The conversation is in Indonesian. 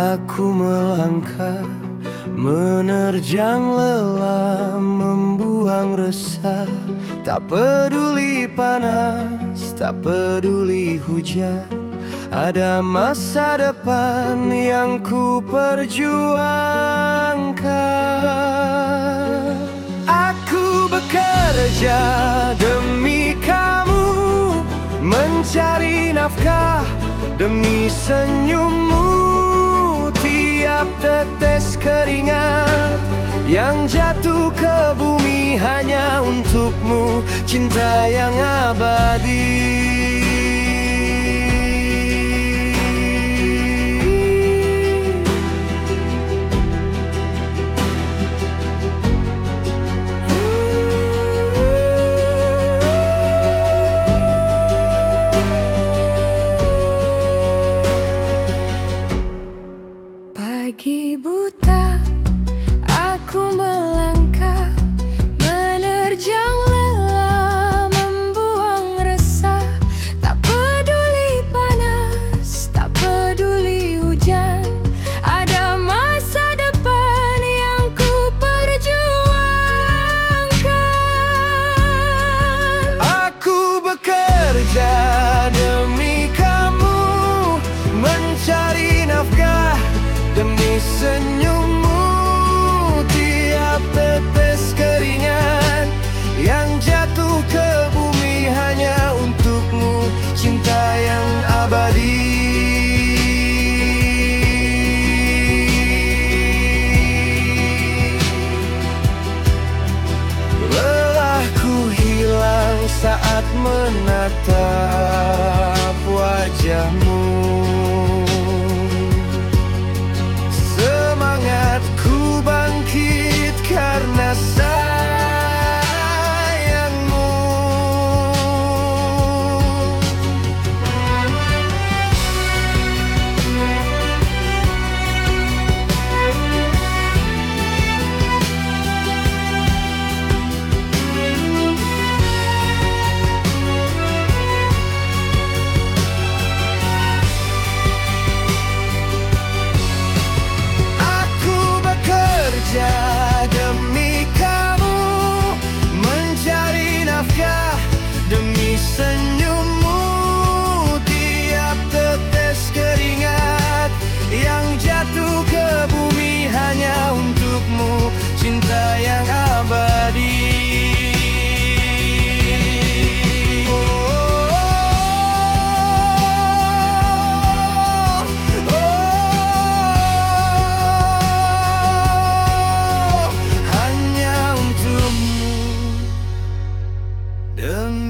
Aku melangkah, menerjang lelah, membuang resah. Tak peduli panas, tak peduli hujan, ada masa depan yang ku perjuangkan. Aku bekerja demi kamu, mencari nafkah demi senyummu. Tiap tetes keringat yang jatuh ke bumi hanya untukmu, cinta yang abadi. Pagi buta, aku melangkah, menerjang lelah, membuang resah. Tak peduli panas, tak peduli hujan, ada masa depan yang ku perjuangkan. Aku bekerja demi kamu, mencari nafkah demi senyummu. Tiap tetes keringat yang jatuh ke bumi hanya untukmu, cinta yang abadi. Lelahku hilang saat menatap wajahmu. Semangatku bangkit karena sayangmu. Demi kamu, mencari nafkah demi senyummu. Tiap tetes keringat yang jatuh ke bumi hanya untukmu, cinta yang abadi. Demi